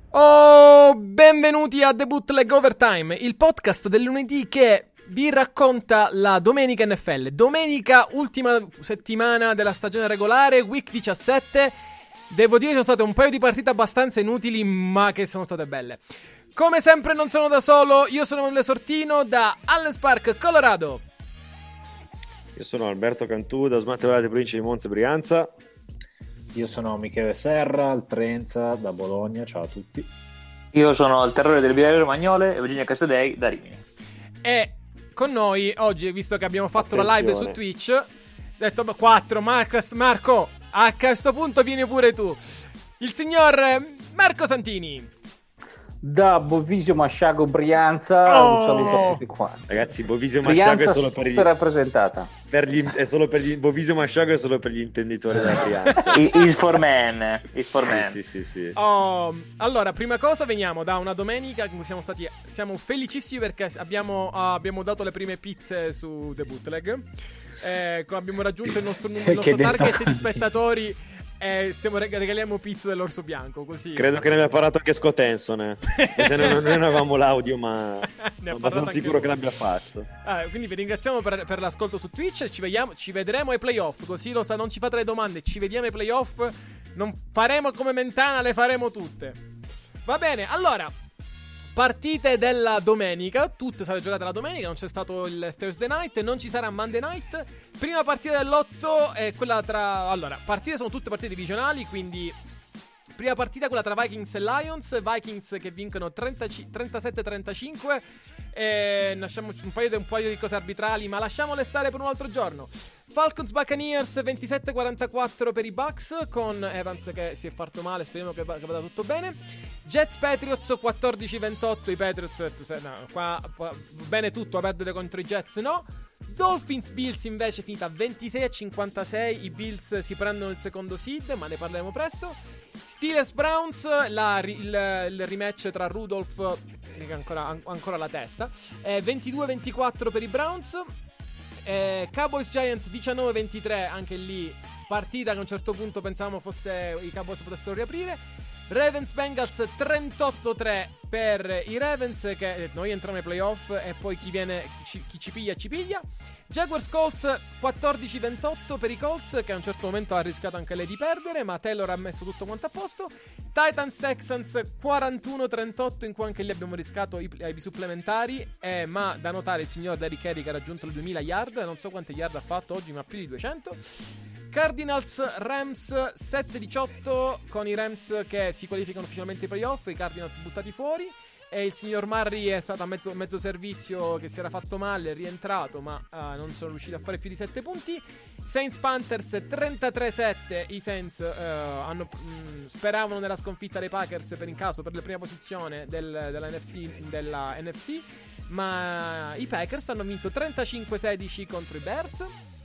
Oh, benvenuti a The Bootleg Overtime, il podcast del lunedì che vi racconta la domenica NFL. Domenica, ultima settimana della stagione regolare, week 17. Devo dire che sono state un paio di partite abbastanza inutili, ma che sono state belle. Come sempre non sono da solo, io sono Emanuele Sortino da Allen Park, Colorado. Io sono Alberto Cantù da Smart Valley, provincia di Monza e Brianza. Io sono Michele Serra, al Trenza, da Bologna. Ciao a tutti. Io sono il terrore del Binario Romagnole e Virginia Casadei da Rimini. E con noi oggi, visto che abbiamo fatto la live su Twitch, ho detto 4, Marco, a questo punto vieni pure tu. Il signor Marco Santini. Da Bovisio Masciago Brianza, un saluto a tutti quanti. Ragazzi, Bovisio Masciago è solo per super rappresentata. è solo per gli Bovisio Masciago è solo per gli intenditori della Brianza. Is for man. Sì. Allora, prima cosa, veniamo da una domenica in cui siamo felicissimi perché abbiamo dato le prime pizze su The Bootleg. Abbiamo raggiunto il nostro target di spettatori. Regaliamo pizza dell'orso bianco, così. Credo che ne abbia parlato anche Scott Hanson. Se non avevamo l'audio, ma sono abbastanza sicuro che l'abbia fatto. Quindi vi ringraziamo per l'ascolto su Twitch. Ci vedremo ai playoff. Così non ci fate le domande. Ci vediamo ai playoff. Non faremo come Mentana, le faremo tutte. Va bene, allora. Partite della domenica, tutte state giocate la domenica, non c'è stato il Thursday night, non ci sarà Monday night. Prima partita dell'8 è quella tra... Allora, partite sono tutte partite divisionali, quindi... Prima partita quella tra Vikings e Lions. Vikings che vincono 37-35. Lasciamo un paio di cose arbitrali, ma lasciamole stare per un altro giorno. Falcons Buccaneers 27-44 per i Bucks, con Evans che si è fatto male, speriamo che vada tutto bene. Jets Patriots 14-28. I Patriots qua bene tutto, a perdere contro i Jets no. Dolphins Bills invece finita 26-56. I Bills si prendono il secondo seed, ma ne parleremo presto. Steelers Browns, il rematch tra Rudolph, che ancora la testa, 22-24 per i Browns. Cowboys Giants 19-23, anche lì partita che a un certo punto pensavamo i Cowboys potessero riaprire. Ravens Bengals 38-3 per i Ravens, che noi entriamo nei playoff e poi chi ci piglia ci piglia. Jaguars Colts 14-28 per i Colts, che a un certo momento ha rischiato anche lei di perdere, ma Taylor ha messo tutto quanto a posto. Titans Texans 41-38, in cui anche lì abbiamo rischiato i supplementari, ma da notare il signor Derrick Henry che ha raggiunto le 2000 yard, non so quante yard ha fatto oggi, ma più di 200. Cardinals Rams 7-18, con i Rams che si qualificano ufficialmente ai playoff, i Cardinals buttati fuori. E il signor Murray è stato a mezzo servizio, che si era fatto male, è rientrato, ma non sono riusciti a fare più di 7 punti. Saints Panthers 33-7. I Saints speravano nella sconfitta dei Packers per la prima posizione della NFC, ma i Packers hanno vinto 35-16 contro i Bears.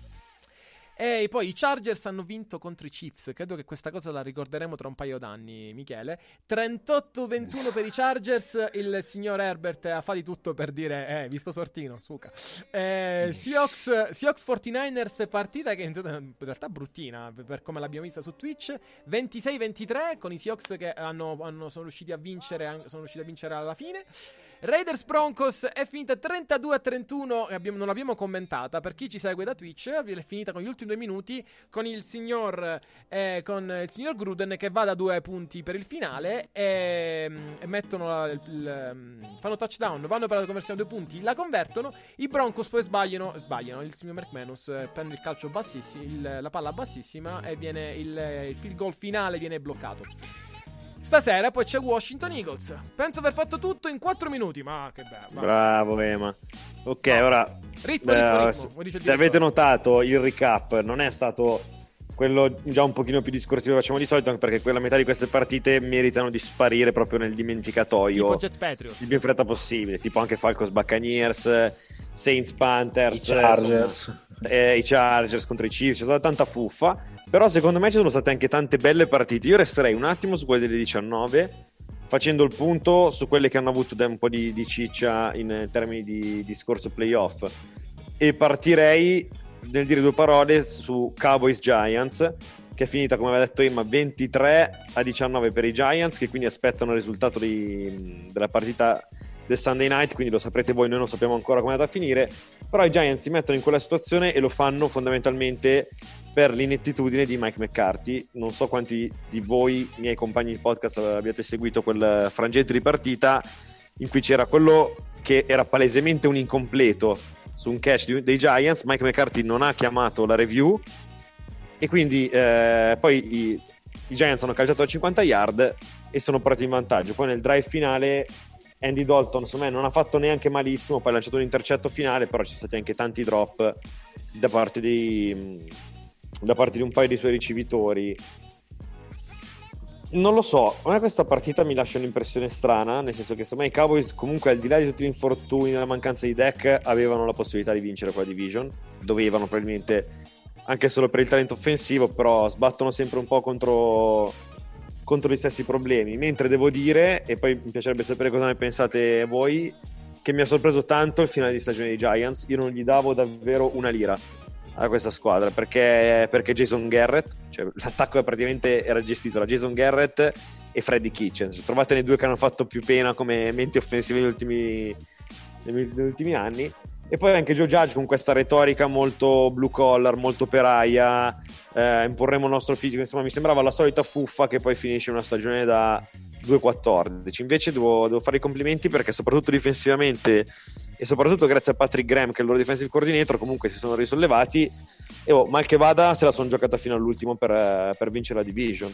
E poi i Chargers hanno vinto contro i Chiefs. Credo che questa cosa la ricorderemo tra un paio d'anni, Michele. 38-21 per i Chargers. Il signor Herbert ha fatto di tutto per dire visto Sortino, suca. Seahawks 49ers, partita che in realtà bruttina per come l'abbiamo vista su Twitch. 26-23, con i Seahawks che sono riusciti a vincere alla fine. Raiders Broncos è finita 32-31, non l'abbiamo commentata. Per chi ci segue da Twitch, è finita con gli ultimi 2 minuti, con il signor Gruden che va da 2 punti per il finale e fanno touchdown, vanno per la conversione a 2 punti, la convertono. I Broncos poi sbagliano, il signor McManus prende il calcio bassissimo, la palla bassissima, e viene il field goal finale viene bloccato. Stasera poi c'è Washington Eagles. Penso aver fatto tutto in 4 minuti, ma che bello. Bravo Ema. Ok, ora ritmo, se avete notato, il recap non è stato quello già un pochino più discorsivo che facciamo di solito, anche perché quella metà di queste partite meritano di sparire proprio nel dimenticatoio, tipo Jets Patriots, il più in fretta possibile, tipo anche Falcons Buccaneers, Saints Panthers, i Chargers contro i Chiefs. C'è stata tanta fuffa, però secondo me ci sono state anche tante belle partite. Io resterei un attimo su quelle delle 19, facendo il punto su quelle che hanno avuto un po' di ciccia in termini di discorso playoff, e partirei nel dire 2 parole su Cowboys Giants, che è finita, come aveva detto Emma, 23-19 per i Giants, che quindi aspettano il risultato della partita del Sunday Night, quindi lo saprete voi, noi non sappiamo ancora come è andata a finire, però i Giants si mettono in quella situazione e lo fanno fondamentalmente per l'inettitudine di Mike McCarthy. Non so quanti di voi, miei compagni di podcast, abbiate seguito quel frangente di partita in cui c'era quello che era palesemente un incompleto su un catch dei Giants. Mike McCarthy non ha chiamato la review e quindi poi i Giants hanno calciato a 50 yard e sono partiti in vantaggio. Poi nel drive finale Andy Dalton, secondo me, non ha fatto neanche malissimo, poi ha lanciato un intercetto finale, però ci sono stati anche tanti drop da parte di un paio dei suoi ricevitori. Non lo so, a me questa partita mi lascia un'impressione strana, nel senso che secondo me i Cowboys, comunque, al di là di tutti gli infortuni e la mancanza di deck, avevano la possibilità di vincere quella division, dovevano probabilmente anche solo per il talento offensivo, però sbattono sempre un po' contro gli stessi problemi, mentre devo dire, e poi mi piacerebbe sapere cosa ne pensate voi, che mi ha sorpreso tanto il finale di stagione dei Giants. Io non gli davo davvero una lira a questa squadra, perché Jason Garrett, cioè l'attacco praticamente era gestito da Jason Garrett e Freddie Kitchens. Trovate nei due che hanno fatto più pena come menti offensive negli ultimi anni. E poi anche Joe Judge con questa retorica molto blue collar, molto operaia, imporremo il nostro fisico, insomma mi sembrava la solita fuffa che poi finisce una stagione da 2-14. Invece devo fare i complimenti, perché soprattutto difensivamente e soprattutto grazie a Patrick Graham, che è il loro defensive coordinator, comunque si sono risollevati e mal che vada se la sono giocata fino all'ultimo per vincere la division.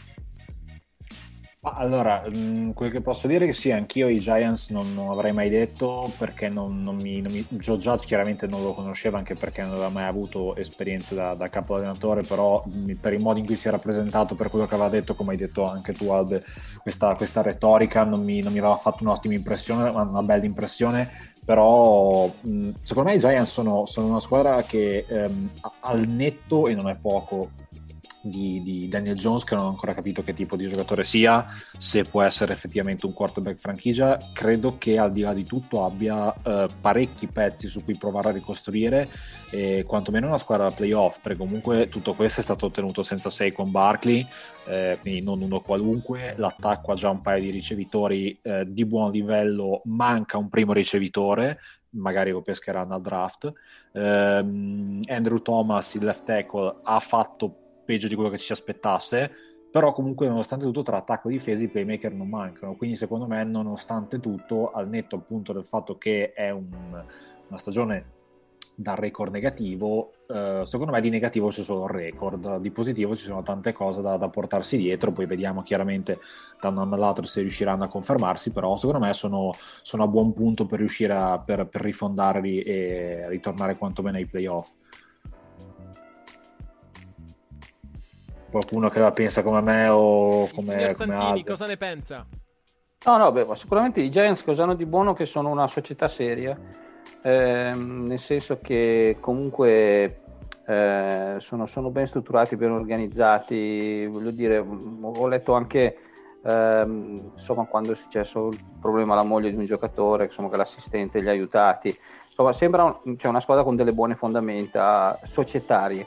Allora, quel che posso dire è che sì, anch'io i Giants non avrei mai detto, perché Joe Judge chiaramente non lo conosceva, anche perché non aveva mai avuto esperienze da capo allenatore, però per il modo in cui si era presentato, per quello che aveva detto, come hai detto anche tu Albe, questa retorica non mi aveva fatto un'ottima impressione, una bella impressione. Però secondo me i Giants sono una squadra che al netto, e non è poco, di Daniel Jones, che non ho ancora capito che tipo di giocatore sia, se può essere effettivamente un quarterback franchigia, credo che al di là di tutto abbia parecchi pezzi su cui provare a ricostruire, e quantomeno una squadra da playoff, perché comunque tutto questo è stato ottenuto senza Saquon Barkley, quindi non uno qualunque. L'attacco ha già un paio di ricevitori di buon livello, manca un primo ricevitore, magari lo pescheranno al draft. Andrew Thomas, il left tackle, ha fatto peggio di quello che ci aspettasse, però comunque nonostante tutto tra attacco e difesa i playmaker non mancano, quindi secondo me nonostante tutto, al netto appunto del fatto che è una stagione da record negativo, secondo me di negativo c'è solo il record, di positivo ci sono tante cose da portarsi dietro, poi vediamo chiaramente da un anno all'altro se riusciranno a confermarsi, però secondo me sono a buon punto per riuscire per rifondarli e ritornare quantomeno ai playoff. Qualcuno che la pensa come me o come signor Santini, altri? cosa ne pensa? No, ma sicuramente i Giants cosa hanno di buono? Che sono una società seria, nel senso che comunque sono ben strutturati, ben organizzati. Voglio dire, ho letto anche insomma, quando è successo il problema alla moglie di un giocatore, insomma, che l'assistente li ha aiutati. Insomma, sembra una squadra con delle buone fondamenta societarie.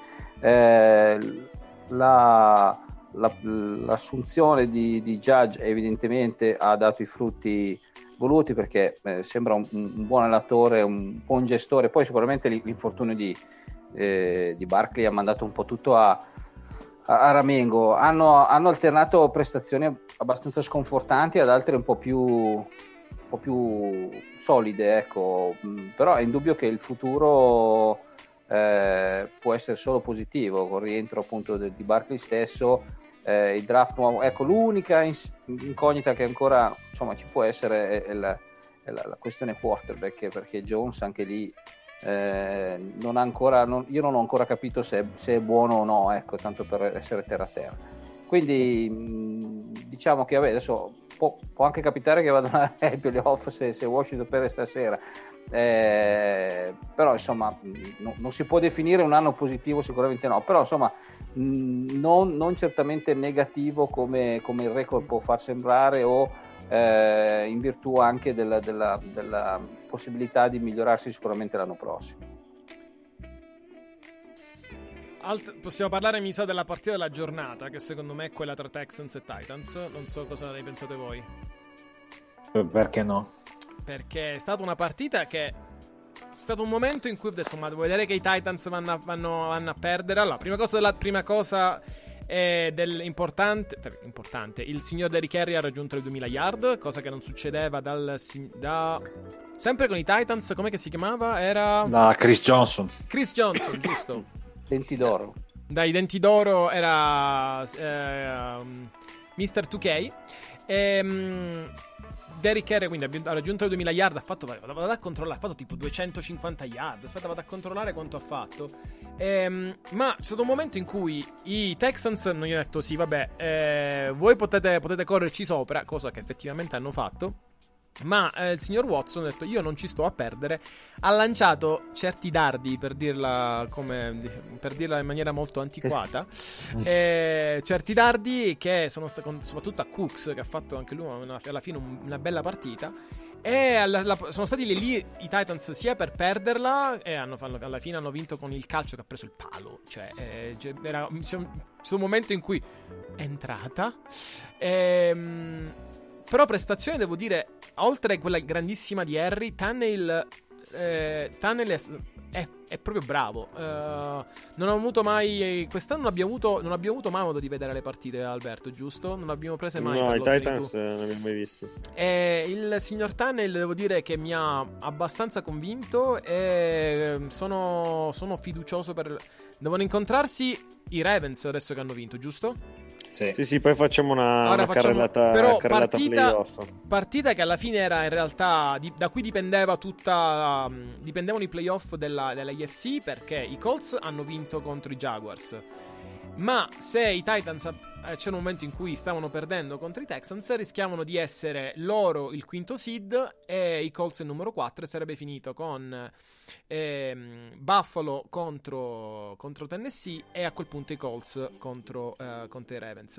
L'assunzione di Judge evidentemente ha dato i frutti voluti, perché sembra un buon allenatore, un buon gestore. Poi sicuramente l'infortunio di Barkley ha mandato un po' tutto a ramengo. Hanno alternato prestazioni abbastanza sconfortanti ad altre un po' più solide, ecco. Però è indubbio che il futuro può essere solo positivo con il rientro appunto di Barkley stesso, il draft nuovo. Ecco, l'unica incognita che ancora insomma ci può essere è la questione quarterback, perché Jones anche lì io non ho ancora capito se è buono o no, ecco, tanto per essere terra. Quindi diciamo che adesso può anche capitare che vadano ai playoff se Washington perde stasera. Però insomma non si può definire un anno positivo, sicuramente no, però insomma non certamente negativo come il record può far sembrare, o in virtù anche della possibilità di migliorarsi sicuramente l'anno prossimo. possiamo parlare, mi sa, della partita della giornata, che secondo me è quella tra Texans e Titans. Non so cosa ne pensate voi. Perché no? Perché è stata una partita che... È stato un momento in cui ho detto: ma devo vedere che i Titans vanno a perdere. Allora, prima cosa importante, il signor Derrick Henry ha raggiunto le 2000 yard, cosa che non succedeva sempre con i Titans. Com'è che si chiamava? Era da Chris Johnson, giusto? Denti d'oro. Dai denti d'oro era Mr. 2K. Derrick Henry quindi ha raggiunto le 2000 yard, vado a controllare, ha fatto tipo 250 yard. Aspetta, vado a controllare quanto ha fatto. Ma c'è stato un momento in cui i Texans non gli hanno detto: sì, vabbè, voi potete correrci sopra, cosa che effettivamente hanno fatto. Ma il signor Watson ha detto: io non ci sto a perdere. Ha lanciato certi dardi, per dirla in maniera molto antiquata, certi dardi che sono soprattutto a Cooks, che ha fatto anche lui alla fine una bella partita. E sono stati lì i Titans sia per perderla, e alla fine hanno vinto con il calcio che ha preso il palo. C'è un momento in cui è entrata. Però prestazione, devo dire, oltre a quella grandissima di Harry, Tannehill è proprio bravo. Non ho avuto mai... Quest'anno non abbiamo avuto mai modo di vedere le partite, Alberto, giusto? Non abbiamo prese mai. No, i Titans non abbiamo mai visti. Il signor Tannehill, devo dire che mi ha abbastanza convinto, e sono fiducioso devono incontrarsi i Ravens adesso che hanno vinto, giusto? Sì, poi facciamo una carrellata playoff. Partita che alla fine era in realtà da cui dipendevano i playoff della AFC, perché i Colts hanno vinto contro i Jaguars. Ma se i Titans c'era un momento in cui stavano perdendo contro i Texans, rischiavano di essere loro il quinto seed e i Colts il numero 4, e sarebbe finito con Buffalo contro Tennessee, e a quel punto i Colts contro i Ravens.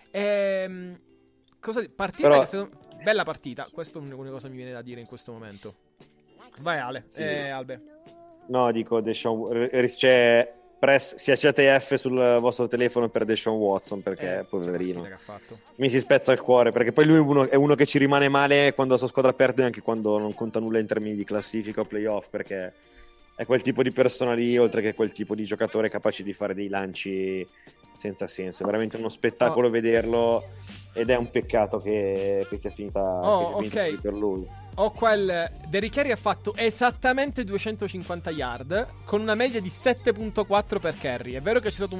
Bella partita, questa è l'unica cosa che mi viene da dire in questo momento. Vai Ale, sì. Albe. No, dico, c'è schiacciate F sul vostro telefono per Deshaun Watson, perché poverino che ha fatto. Mi si spezza il cuore, perché poi lui è uno che ci rimane male quando la sua squadra perde, anche quando non conta nulla in termini di classifica o playoff, perché è quel tipo di persona lì, oltre che quel tipo di giocatore capace di fare dei lanci senza senso. È veramente uno spettacolo vederlo, ed è un peccato che sia finita così per lui. Derrick Henry ha fatto esattamente 250 yard con una media di 7.4 per carry. È vero che c'è stato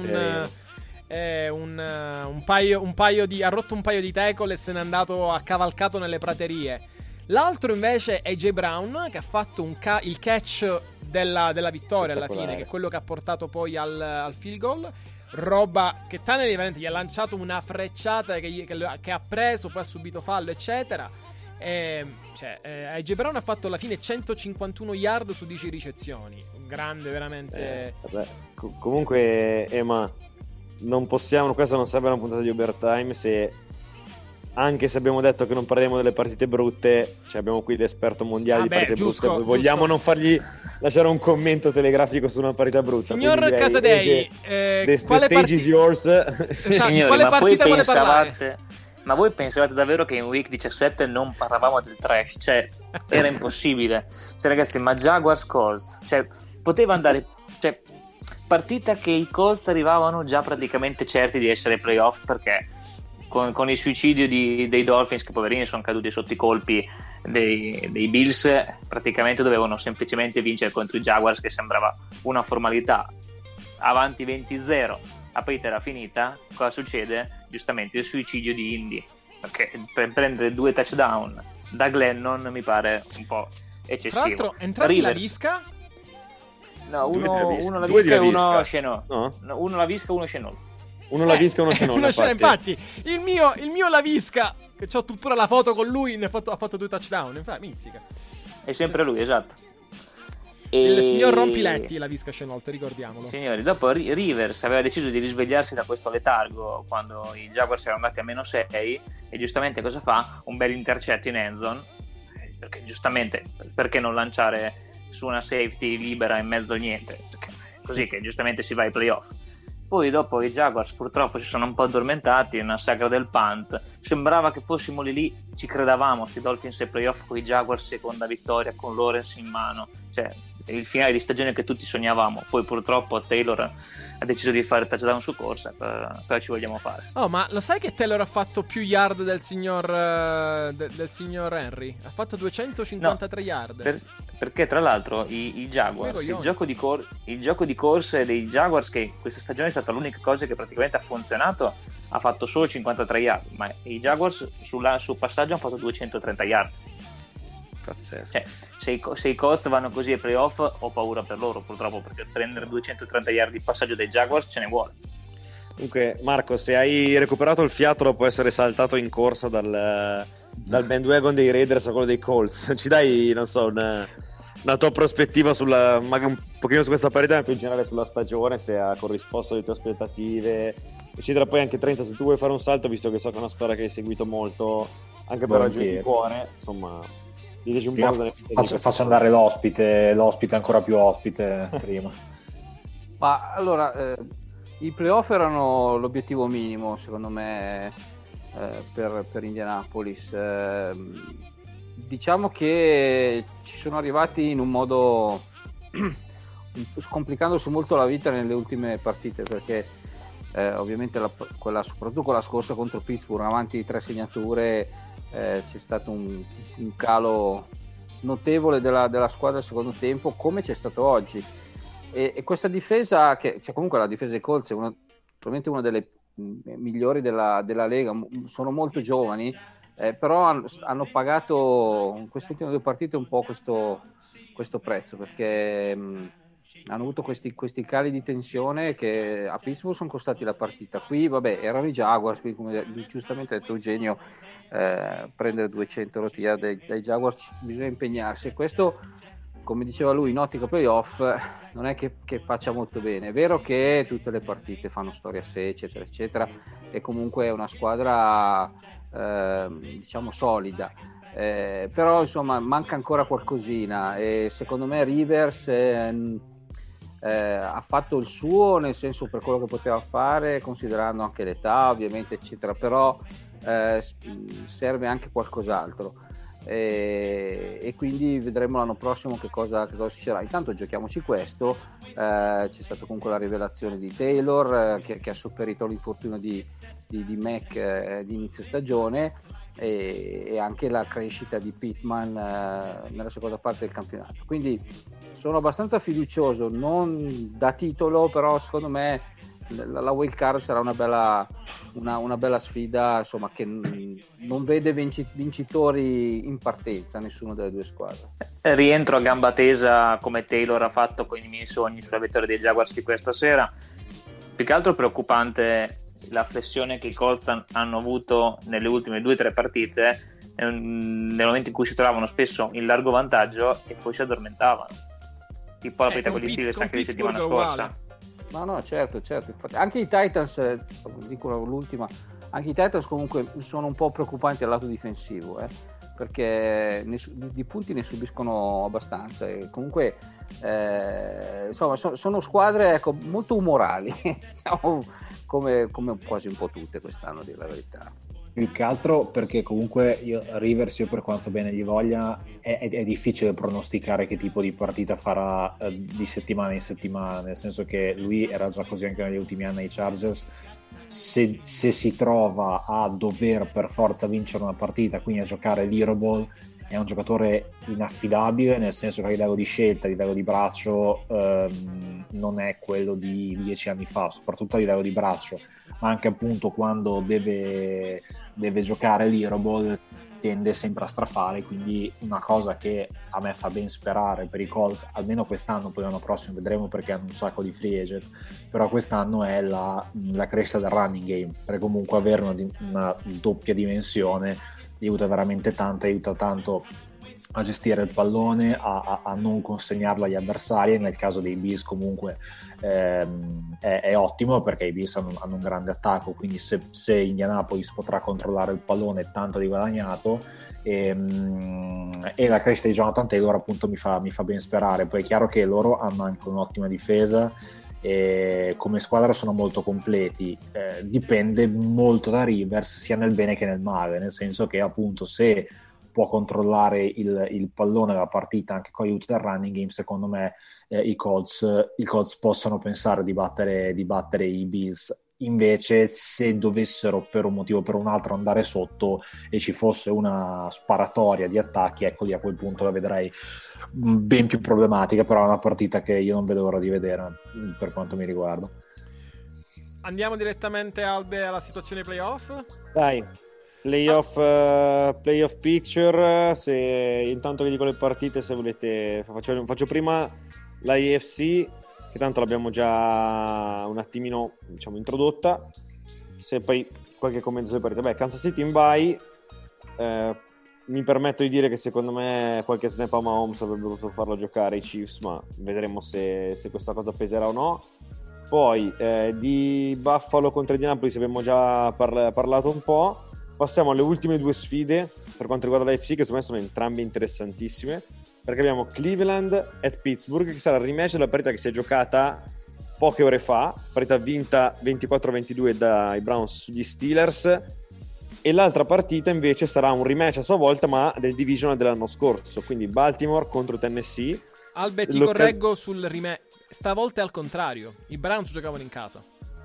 un paio di... ha rotto un paio di tackle e se n'è andato a cavalcato nelle praterie. L'altro invece è AJ Brown, che ha fatto il catch della vittoria alla fine, che è quello che ha portato poi al field goal. Roba che Tannehill veramente gli ha lanciato una frecciata che ha preso, poi ha subito fallo, eccetera. AJ Brown ha fatto alla fine 151 yard su 10 ricezioni. Grande, veramente. Comunque, Emma, non possiamo. Questa non sarebbe una puntata di overtime se, anche se abbiamo detto che non parliamo delle partite brutte, abbiamo qui l'esperto mondiale di partite brutte. Vogliamo non fargli lasciare un commento telegrafico su una partita brutta. Signor Casadei, quale stage is yours? Signori, quale partita vuole parlare? Ma voi pensavate davvero che in week 17 non parlavamo del trash? Cioè, era impossibile. Cioè, ragazzi, ma Jaguars Colts, poteva andare, partita che i Colts arrivavano già praticamente certi di essere playoff, perché con il suicidio dei Dolphins, che poverini sono caduti sotto i colpi dei Bills, praticamente dovevano semplicemente vincere contro i Jaguars, che sembrava una formalità. Avanti 20-0, la partita era finita. Cosa succede? Giustamente il suicidio di Indy, perché per prendere 2 touchdown da Glennon mi pare un po' eccessivo. Tra l'altro, entrambi la Visca? No, uno la Visca e uno Chenot. No? Uno la Visca e uno Chenot. Uno la Visca e uno Chenot. Infatti, il mio la Visca, che c'ho pure la foto con lui, ha fatto 2 touchdown. Infatti, mizzica. È sempre lui, esatto. Il signor Rompiletti, la Visca Chenault, ricordiamolo. Signori, dopo Rivers aveva deciso di risvegliarsi da questo letargo quando i Jaguars erano andati a -6, e giustamente cosa fa? Un bel intercetto in endzone, perché giustamente, perché non lanciare su una safety libera in mezzo a niente? Perché così che giustamente si va ai playoff. poi dopo i Jaguars purtroppo si sono un po' addormentati nella sagra del punt. Sembrava che fossimo lì, ci credavamo, sui Dolphins ai playoff con i Jaguars, seconda vittoria con Lawrence in mano, cioè il finale di stagione che tutti sognavamo. Poi purtroppo Taylor ha deciso di fare touchdown su corsa, però ci vogliamo fare. Oh, ma lo sai che Taylor ha fatto più yard del signor Henry? Ha fatto 253 yard. Perché tra l'altro i Jaguars, il gioco di corse dei Jaguars, che questa stagione è stata l'unica cosa che praticamente ha funzionato, ha fatto solo 53 yard, ma i Jaguars sul passaggio hanno fatto 230 yard. Pazzesco. Cioè, se i Colts vanno così ai playoff, ho paura per loro purtroppo, perché prendere 230 yard di passaggio dei Jaguars ce ne vuole. Comunque Marco, se hai recuperato il fiato dopo essere saltato in corsa dal bandwagon dei Raiders a quello dei Colts, ci dai, non so, una tua prospettiva magari un pochino su questa parità, ma più in generale sulla stagione, se ha corrisposto alle tue aspettative, eccetera. Poi anche Trenza, se tu vuoi fare un salto, visto che so che è una squadra che hai seguito molto anche per ragioni di cuore, insomma, diteci un po'. Faccio andare l'ospite ancora più ospite prima. Ma allora, i playoff erano l'obiettivo minimo secondo me per Indianapolis. Diciamo che ci sono arrivati in un modo scomplicandosi molto la vita nelle ultime partite, perché ovviamente soprattutto quella scorsa contro Pittsburgh, avanti di 3 segnature, c'è stato un calo notevole della squadra al secondo tempo, come c'è stato oggi, e questa difesa, cioè comunque la difesa dei Colts è probabilmente una delle migliori della Lega, sono molto giovani, però hanno pagato in queste ultime 2 partite un po' questo prezzo, perché hanno avuto questi cali di tensione che a Pittsburgh sono costati la partita. Qui vabbè, erano i Jaguars, quindi come giustamente ha detto Eugenio, prendere 200 roti dai Jaguars bisogna impegnarsi, e questo, come diceva lui, in ottica playoff non è che faccia molto bene. È vero che tutte le partite fanno storia a sé, eccetera eccetera, e comunque è una squadra diciamo solida, però insomma manca ancora qualcosina, e secondo me Rivers ha fatto il suo, nel senso, per quello che poteva fare, considerando anche l'età ovviamente eccetera, però serve anche qualcos'altro, e quindi vedremo l'anno prossimo che cosa succederà. Intanto giochiamoci questo. C'è stata comunque la rivelazione di Taylor, che ha sopperito l'infortunio di Mac di inizio stagione, e anche la crescita di Pittman nella seconda parte del campionato, quindi sono abbastanza fiducioso, non da titolo, però secondo me la wild card sarà una bella sfida, insomma, che non vede vincitori in partenza, nessuno delle 2 squadre. Rientro a gamba tesa come Taylor ha fatto con i miei sogni sulla vittoria dei Jaguars di questa sera. Più che altro preoccupante la flessione che i Colts hanno avuto nelle ultime 2-3 partite, nel momento in cui si trovavano spesso in largo vantaggio e poi si addormentavano, tipo la partita con gli Steelers anche di settimana scorsa. No, certo. Infatti, anche i Titans, dico l'ultima, anche i Titans comunque sono un po' preoccupanti al lato difensivo, perché di punti ne subiscono abbastanza, e comunque insomma sono squadre, ecco, molto umorali, diciamo, come quasi un po' tutte quest'anno, a dire la verità. Più che altro perché comunque Rivers, per quanto bene gli voglia, è difficile pronosticare che tipo di partita farà di settimana in settimana, nel senso che lui era già così anche negli ultimi anni ai Chargers. Se si trova a dover per forza vincere una partita, quindi a giocare l'Hero Ball, è un giocatore inaffidabile, nel senso che a livello di scelta, a livello di braccio non è quello di 10 anni fa, soprattutto a livello di braccio, ma anche appunto quando deve giocare l'Hero Ball tende sempre a strafare, quindi una cosa che a me fa ben sperare per i Colts, almeno quest'anno, poi l'anno prossimo vedremo perché hanno un sacco di free agent, però quest'anno è la crescita del running game, perché comunque avere una doppia dimensione aiuta veramente tanto, aiuta tanto a gestire il pallone, a non consegnarlo agli avversari. Nel caso dei Bills comunque è ottimo, perché i Bills hanno un grande attacco, quindi se Indianapolis potrà controllare il pallone, tanto di guadagnato, e la crescita di Jonathan Taylor appunto mi fa ben sperare. Poi è chiaro che loro hanno anche un'ottima difesa, e come squadra sono molto completi. Dipende molto da Rivers sia nel bene che nel male, nel senso che appunto se può controllare il pallone della partita anche con aiuto del running game, secondo me i Colts possono pensare di battere i Bills. Invece se dovessero per un motivo o per un altro andare sotto e ci fosse una sparatoria di attacchi, ecco lì a quel punto la vedrei ben più problematica, però è una partita che io non vedo l'ora di vedere per quanto mi riguarda. Andiamo direttamente alla situazione playoff. Dai, playoff picture. Se intanto vi dico le partite, se volete faccio prima la AFC, che tanto l'abbiamo già un attimino, diciamo, introdotta. Se poi qualche commento sulle partite. Kansas City in bye, mi permetto di dire che secondo me qualche snap a Mahomes avrebbe potuto farlo giocare i Chiefs, ma vedremo se questa cosa peserà o no. Poi di Buffalo contro Indianapolis abbiamo già parlato un po'. Passiamo alle ultime due sfide per quanto riguarda la AFC, che secondo me sono entrambe interessantissime, perché abbiamo Cleveland at Pittsburgh, che sarà il rematch della partita che si è giocata poche ore fa, partita vinta 24-22 dai Browns sugli Steelers, e l'altra partita invece sarà un rematch a sua volta ma del divisional dell'anno scorso, quindi Baltimore contro Tennessee. Albe, ti correggo sul rematch, stavolta è al contrario, i Browns giocavano in casa.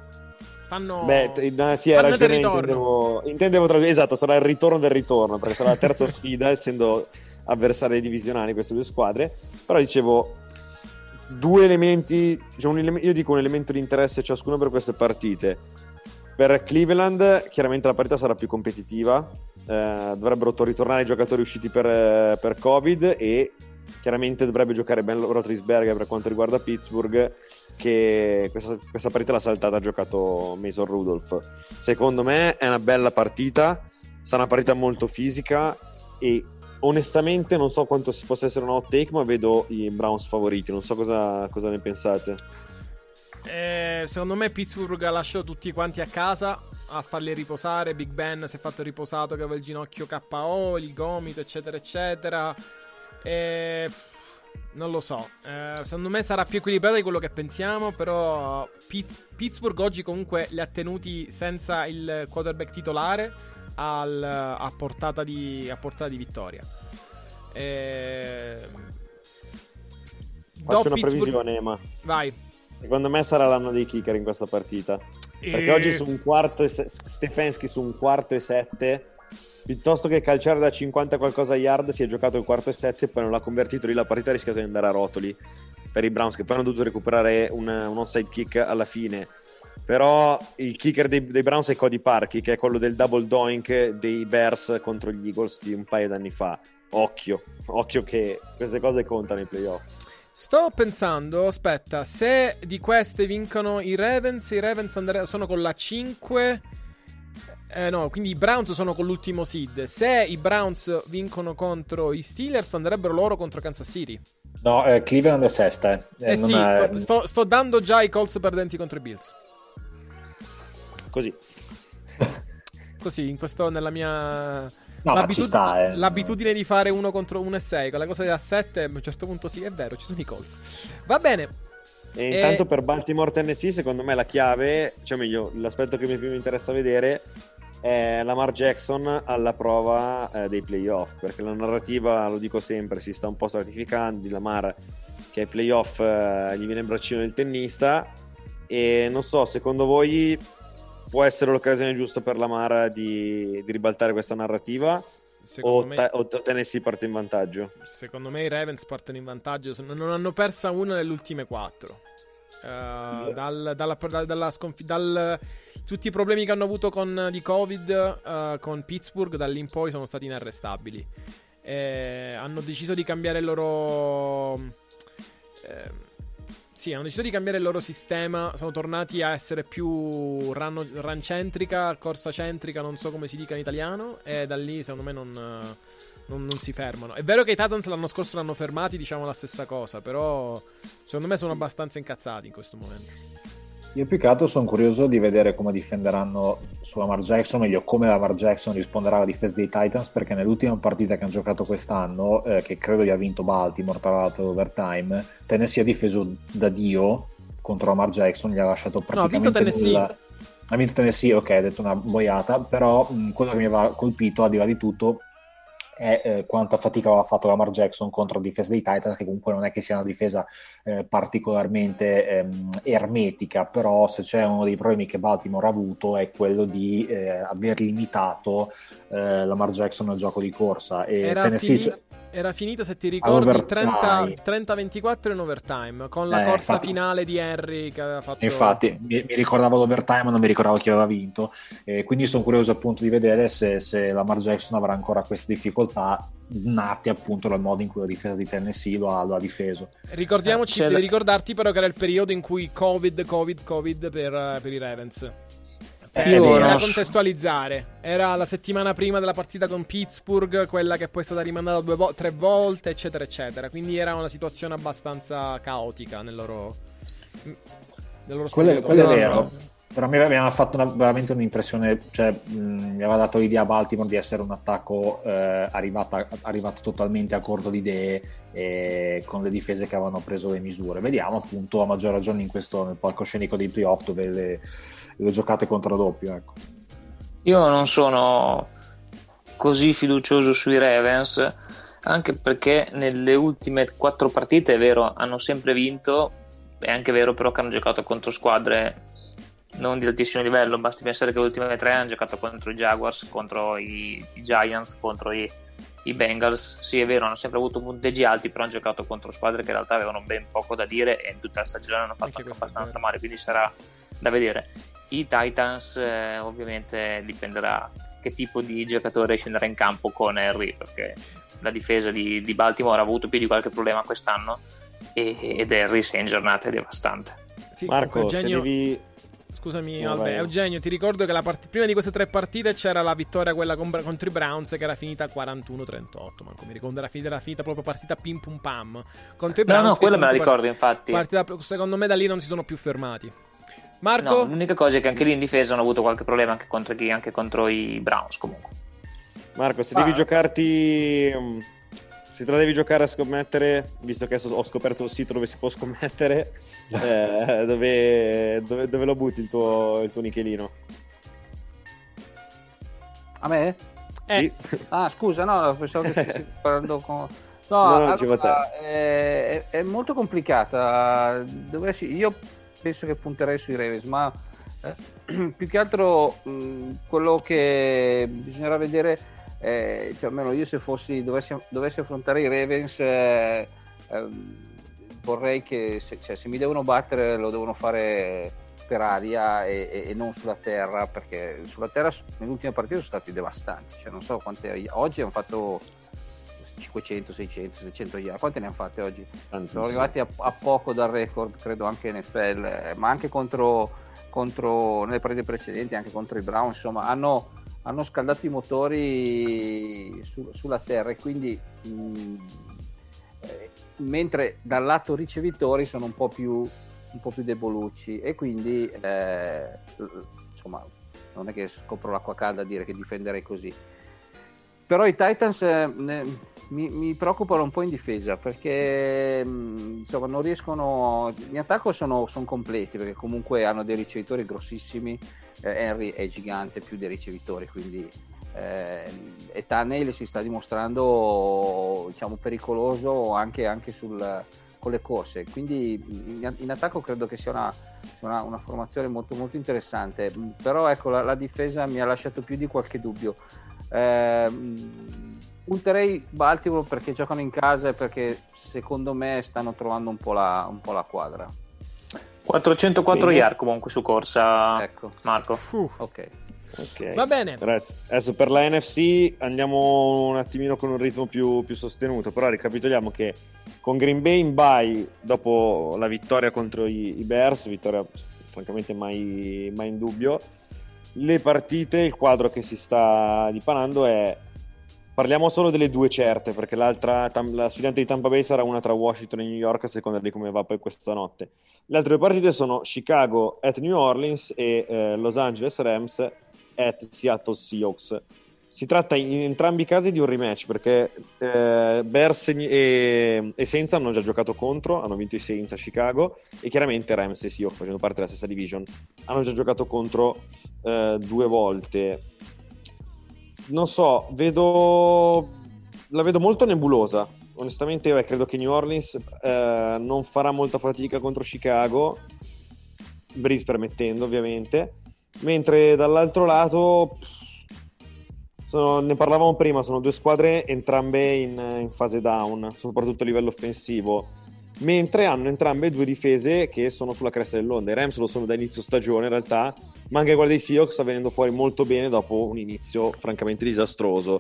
Sì, hai ragione, intendevo esatto, sarà il ritorno del ritorno, perché sarà la terza sfida essendo avversari divisionali queste due squadre. Però dicevo, due elementi, io dico un elemento di interesse ciascuno per queste partite. Per Cleveland chiaramente la partita sarà più competitiva, dovrebbero ritornare i giocatori usciti per Covid, e chiaramente dovrebbe giocare Ben Roethlisberger per quanto riguarda Pittsburgh, che questa partita l'ha saltata, ha giocato Mason Rudolph. Secondo me è una bella partita, sarà una partita molto fisica, e onestamente non so quanto si possa essere un hot take, ma vedo i Browns favoriti. Non so cosa ne pensate. Secondo me Pittsburgh ha lasciato tutti quanti a casa a farli riposare. Big Ben si è fatto riposato che aveva il ginocchio KO, il gomito, eccetera eccetera. Non lo so, secondo me sarà più equilibrata di quello che pensiamo, però Pittsburgh oggi comunque li ha tenuti senza il quarterback titolare a portata di vittoria. Faccio una previsione, Ema. Vai. Secondo me sarà l'anno dei kicker in questa partita, perché oggi su un quarto Stefanski su un quarto e 7, piuttosto che calciare da 50 qualcosa yard, si è giocato il quarto e 7 e poi non l'ha convertito. Lì la partita rischia di andare a rotoli per i Browns, che poi hanno dovuto recuperare un onside kick alla fine. Però il kicker dei Browns è Cody Parkey, che è quello del double doink dei Bears contro gli Eagles di un paio d'anni fa. Occhio che queste cose contano nei playoff. Sto pensando, aspetta, se di queste vincono i Ravens sono con la 5. No, quindi i Browns sono con l'ultimo seed. Se i Browns vincono contro i Steelers, andrebbero loro contro Kansas City. No, Cleveland è sesta. Sì, sto dando già i Colts perdenti contro i Bills. Così, in questo, nella mia... No, ci sta, l'abitudine di fare 1 contro 1 e 6, con la cosa da 7, a un certo punto sì, è vero, ci sono i Colts. Va bene. E intanto per Baltimore Tennessee, secondo me la chiave, cioè meglio, l'aspetto che mi interessa vedere è Lamar Jackson alla prova dei playoff, perché la narrativa, lo dico sempre, si sta un po' stratificando di Lamar che ai playoff gli viene il braccino del tennista, e non so, secondo voi può essere l'occasione giusta per Lamar di ribaltare questa narrativa? O Tennessee parte in vantaggio? Secondo me i Ravens partono in vantaggio. Non hanno persa una nelle ultime 4. Tutti i problemi che hanno avuto di Covid con Pittsburgh, da lì in poi sono stati inarrestabili. Hanno deciso di cambiare il loro... hanno deciso di cambiare il loro sistema. Sono tornati a essere più run-centrica, corsa-centrica, non so come si dica in italiano. E da lì, secondo me, non si fermano. È vero che i Titans l'anno scorso l'hanno fermati, diciamo la stessa cosa. Però, secondo me, sono abbastanza incazzati in questo momento. Io più che altro sono curioso di vedere come difenderanno su Lamar Jackson, meglio come Lamar Jackson risponderà alla difesa dei Titans, perché nell'ultima partita che hanno giocato quest'anno, che credo gli ha vinto Baltimore tra l'altro overtime, Tennessee ha difeso da Dio contro Lamar Jackson, gli ha lasciato praticamente ha vinto Tennessee. nulla. Ha vinto Tennessee, ok, ha detto una boiata, però quello che mi aveva colpito, al di là di tutto, è quanta fatica aveva fatto Lamar Jackson contro la difesa dei Titans, che comunque non è che sia una difesa particolarmente ermetica, però se c'è uno dei problemi che Baltimore ha avuto è quello di aver limitato Lamar Jackson al gioco di corsa. E Tennessee era finita, se ti ricordi, 30-24 in overtime, con la corsa finale di Henry che aveva fatto. Infatti, mi ricordavo l'overtime, ma non mi ricordavo chi aveva vinto. Quindi sono curioso appunto di vedere se Lamar Jackson avrà ancora queste difficoltà nate appunto dal modo in cui la difesa di Tennessee lo ha difeso. Ricordiamoci, devi ricordarti però che era il periodo in cui Covid per i Ravens. Da contestualizzare, era la settimana prima della partita con Pittsburgh, quella che poi è stata rimandata 3 volte, eccetera eccetera, quindi era una situazione abbastanza caotica nel loro quello è vero, però mi aveva fatto veramente un'impressione, cioè mi aveva dato l'idea a Baltimore di essere un attacco arrivato totalmente a corto di idee, con le difese che avevano preso le misure. Vediamo appunto a maggior ragione nel palcoscenico dei playoff, dove le giocate contro doppio, ecco. Io non sono così fiducioso sui Ravens, anche perché nelle ultime 4 partite, è vero, hanno sempre vinto, è anche vero però che hanno giocato contro squadre non di altissimo livello. Basti pensare che le ultime 3 hanno giocato contro i Jaguars, contro i Giants, contro i Bengals. Sì, è vero, hanno sempre avuto punteggi alti, però hanno giocato contro squadre che in realtà avevano ben poco da dire e in tutta la stagione hanno fatto anche abbastanza male, quindi sarà da vedere. I Titans ovviamente dipenderà che tipo di giocatore scenderà in campo con Henry, perché la difesa di Baltimore ha avuto più di qualche problema quest'anno ed Henry si è in giornata devastante. Sì, Marco, Eugenio... se devi... Scusami, Eugenio, ti ricordo che prima di queste 3 partite c'era la vittoria quella contro i Browns che era finita 41-38. Manco mi ricordo, era finita proprio partita pim pum pam contro i Browns. No, quella me la ricordo, infatti. Secondo me da lì non si sono più fermati. Marco? No, l'unica cosa è che anche lì in difesa hanno avuto qualche problema anche contro i Browns comunque. Marco, se devi giocarti, se te la devi giocare a scommettere, visto che ho scoperto il sito dove si può scommettere, dove lo butti il tuo nichelino? A me? Sì. Ah, scusa, no, pensavo che stessi parlando con... No, allora, è molto complicata. Io penso che punterei sui Ravens, ma più che altro quello che bisognerà vedere, cioè almeno io se dovessi affrontare i Ravens, vorrei che se mi devono battere lo devono fare per aria e non sulla terra, perché sulla terra nell'ultima partita sono stati devastanti, cioè non so quante oggi hanno fatto 500, 600, 700 yard. Quante ne hanno fatte oggi? Tantissimo. Sono arrivati a poco dal record, credo anche NFL, ma anche contro nelle partite precedenti, anche contro i Browns, insomma hanno scaldato i motori sulla terra, e quindi mentre dal lato ricevitori sono un po' più debolucci, e quindi insomma non è che scopro l'acqua calda a dire che difenderei così. Però i Titans mi preoccupano un po' in difesa, perché insomma non riescono, in attacco sono completi, perché comunque hanno dei ricevitori grossissimi, Henry è gigante più dei ricevitori, quindi e Tannehill si sta dimostrando, diciamo, pericoloso anche con le corse, quindi in attacco credo che sia una formazione molto molto interessante. Però ecco, la difesa mi ha lasciato più di qualche dubbio. Punterei Baltimore perché giocano in casa e perché secondo me stanno trovando un po' la quadra. 404 yard comunque su corsa, ecco. Marco. Ok. Va bene. Adesso per la NFC andiamo un attimino con un ritmo più sostenuto, però ricapitoliamo che con Green Bay in bye dopo la vittoria contro i Bears, vittoria francamente mai in dubbio, le partite, il quadro che si sta dipanando è, parliamo solo delle 2 certe, perché la sfidante di Tampa Bay sarà una tra Washington e New York, a seconda di come va poi questa notte. Le altre 2 partite sono Chicago at New Orleans e Los Angeles Rams at Seattle Seahawks. si tratta in entrambi i casi di un rematch, perché Bears e Saints hanno già giocato contro, hanno vinto i Saints a Chicago, e chiaramente Rams e Seahawks, facendo parte della stessa division, hanno già giocato contro 2 volte. Non so, la vedo molto nebulosa. Onestamente credo che New Orleans non farà molta fatica contro Chicago, Breeze permettendo ovviamente, mentre dall'altro lato ne parlavamo prima, sono 2 squadre entrambe in fase down, soprattutto a livello offensivo, mentre hanno entrambe 2 difese che sono sulla cresta dell'onda. I Rams lo sono da inizio stagione in realtà, ma anche quella dei Seahawks sta venendo fuori molto bene dopo un inizio francamente disastroso.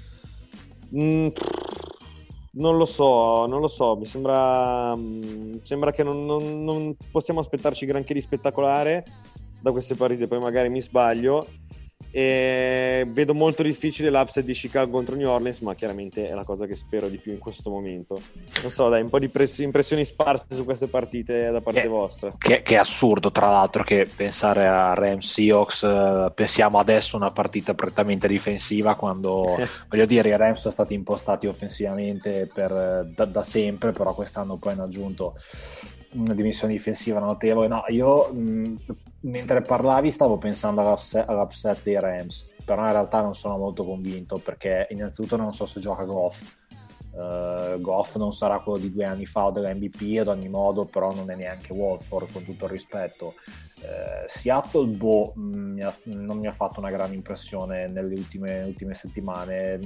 Non lo so, mi sembra che non possiamo aspettarci granché di spettacolare da queste partite, poi magari mi sbaglio. E vedo molto difficile l'upset di Chicago contro New Orleans, ma chiaramente è la cosa che spero di più in questo momento. Non so, dai, un po' di impressioni sparse su queste partite da parte vostra. Che è assurdo, tra l'altro, che pensare a Rams Seahawks, pensiamo adesso a una partita prettamente difensiva, quando voglio dire, i Rams sono stati impostati offensivamente da sempre, però quest'anno poi hanno aggiunto una dimensione difensiva notevole. No, io mentre parlavi stavo pensando all'upset dei Rams, però in realtà non sono molto convinto, perché innanzitutto non so se gioca Goff. Goff non sarà quello di 2 anni fa o dell'MVP ad ogni modo, però non è neanche Wolford, con tutto il rispetto. Seattle non mi ha fatto una grande impressione nelle ultime settimane.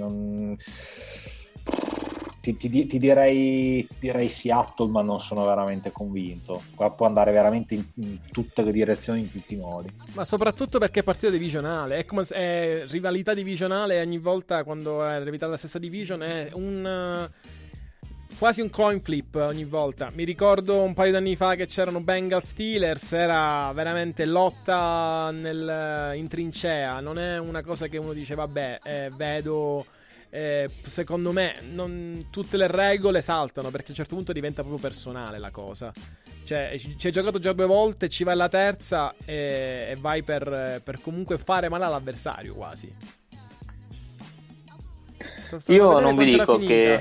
Ti direi Seattle, ma non sono veramente convinto. Qua può andare veramente in tutte le direzioni, in tutti i modi. Ma soprattutto perché è partita divisionale, è come è rivalità divisionale, ogni volta quando è rivalità della stessa division è quasi un coin flip ogni volta. Mi ricordo un paio d'anni fa che c'erano Bengals Steelers, era veramente lotta in trincea, non è una cosa che uno dice vabbè, vedo... secondo me tutte le regole saltano, perché a un certo punto diventa proprio personale la cosa. Cioè, ci hai giocato già 2 volte, ci vai alla terza e vai per comunque fare male all'avversario quasi. Io non vi dico che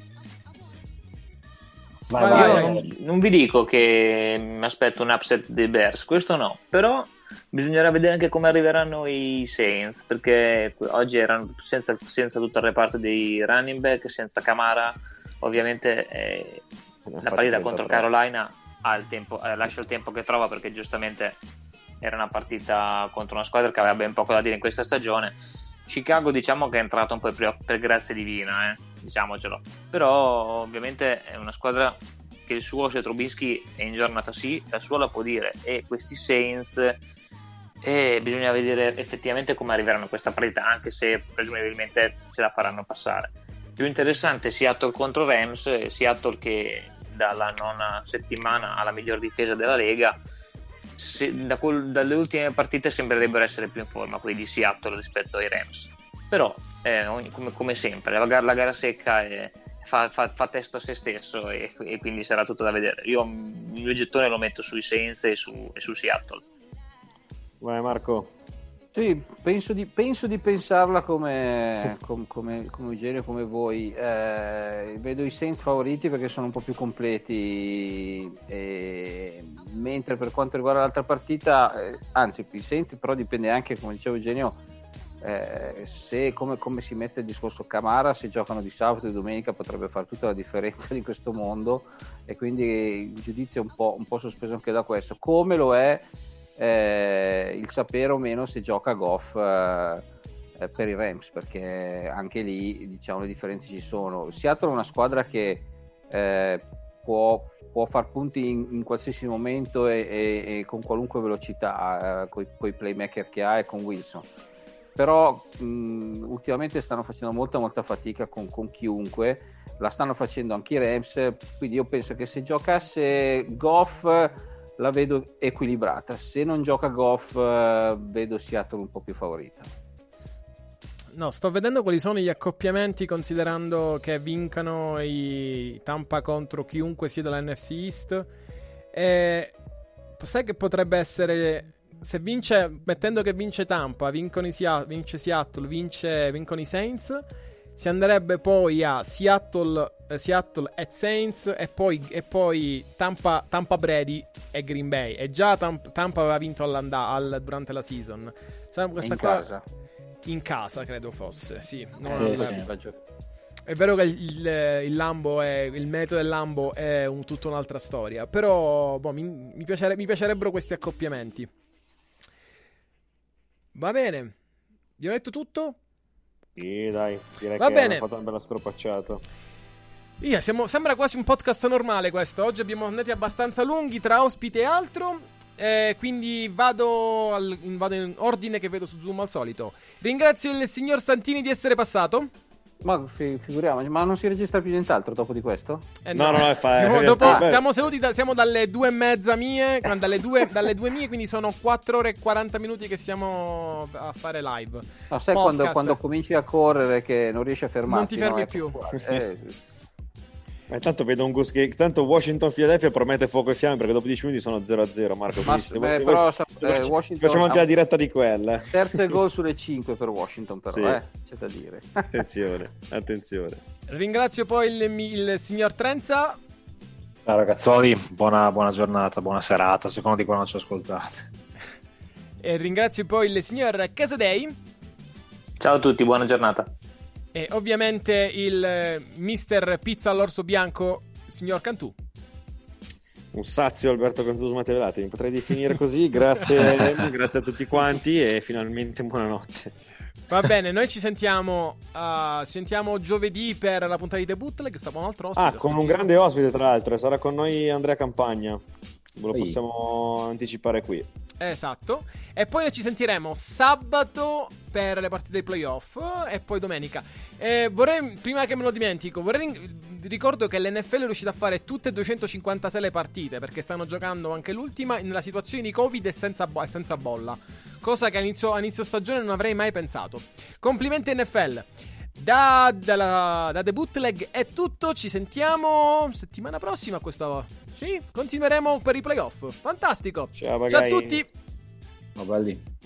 non vi dico che mi aspetto un upset dei Bears, questo no, però bisognerà vedere anche come arriveranno i Saints, perché oggi erano senza tutto il reparto dei running back, senza Kamara. Ovviamente la partita contro Carolina lascia il tempo che trova, perché giustamente era una partita contro una squadra che aveva ben poco da dire in questa stagione. Chicago diciamo che è entrato un po' per grazia divina, diciamocelo, però ovviamente è una squadra che il suo, se Trubisky è in giornata sì, la sua la può dire, e questi Saints bisogna vedere effettivamente come arriveranno a questa partita, anche se presumibilmente ce la faranno passare. Più interessante Seattle contro Rams, Seattle che dalla 9ª settimana ha la miglior difesa della Lega, dalle ultime partite sembrerebbero essere più in forma quelli di Seattle rispetto ai Rams, però come sempre la gara secca fa testo a se stesso, e quindi sarà tutto da vedere. Io il mio gettone lo metto sui Saints e su Seattle. Vai Marco. Sì, penso di pensarla come Eugenio, come voi. Vedo i Saints favoriti perché sono un po' più completi, mentre per quanto riguarda l'altra partita, anzi i Saints però dipende anche, come diceva Eugenio, se come si mette il discorso Kamara. Se giocano di sabato e domenica potrebbe fare tutta la differenza di questo mondo, e quindi il giudizio è un po' sospeso anche da questo, come lo è il sapere o meno se gioca Goff per i Rams, perché anche lì diciamo le differenze ci sono. Seattle è una squadra che può far punti in qualsiasi momento e con qualunque velocità, coi playmaker che ha e con Wilson, però ultimamente stanno facendo molta fatica con chiunque, la stanno facendo anche i Rams, quindi io penso che se giocasse Goff la vedo equilibrata, se non gioca Goff vedo Seattle un po' più favorita. No, sto vedendo quali sono gli accoppiamenti, considerando che vincano i Tampa contro chiunque sia della NFC East, e sai che potrebbe essere se vince, mettendo che vince Tampa, vince Seattle, vincono i Saints, si andrebbe poi a Seattle e Saints e poi Tampa Brady e Green Bay. E già Tampa aveva vinto durante la season. Casa. In casa credo fosse, sì. È vero che il Lambo il metodo del Lambo è tutta un'altra storia. Però mi piacerebbero questi accoppiamenti. Va bene. Vi ho detto tutto? Sì, dai, direi Va che bene. abbiamo fatto una bella scorpacciata. Sembra quasi un podcast normale questo. Oggi abbiamo andati abbastanza lunghi tra ospite e altro. Quindi vado in ordine che vedo su Zoom al solito. Ringrazio il signor Santini di essere passato. Ma figuriamoci, ma non si registra più nient'altro dopo di questo? No, Stiamo seduti siamo dalle 2:30 mie, dalle 2 mie, quindi sono 4 ore e 40 minuti che siamo a fare live. No, sai quando cominci a correre che non riesci a fermarti? Non ti fermi più. Tanto vedo un Gus che tanto Washington-Philadelphia promette fuoco e fiamme, perché dopo 10 minuti sono 0-0, Marco. Washington facciamo anche la diretta di quella. Terzo gol sulle 5 per Washington, però, sì. C'è da dire. Attenzione. Ringrazio poi il signor Trenza. Ciao ragazzoli, buona giornata, buona serata, a seconda di quando ci ascoltate. E ringrazio poi il signor Casadei. Ciao a tutti, buona giornata. E ovviamente il mister Pizza all'orso bianco, signor Cantù. Un sazio Alberto Cantù Smaterati, mi potrei definire così. Grazie, grazie a tutti quanti e finalmente buonanotte. Va bene, noi ci sentiamo giovedì per la puntata di The Bootleg, che sta con un altro ospite. Con un grande ospite tra l'altro, sarà con noi Andrea Campagna. Ve lo possiamo anticipare qui. Esatto. E poi noi ci sentiremo sabato per le partite dei playoff e poi domenica. Prima che me lo dimentico, ricordo che l'NFL è riuscita a fare tutte e 256 le partite, perché stanno giocando anche l'ultima nella situazione di Covid e senza bolla. Cosa che a inizio stagione non avrei mai pensato. Complimenti NFL. Da The Bootleg è tutto. Ci sentiamo settimana prossima. Sì, continueremo per i playoff. Fantastico. Ciao a tutti. Ciao belli.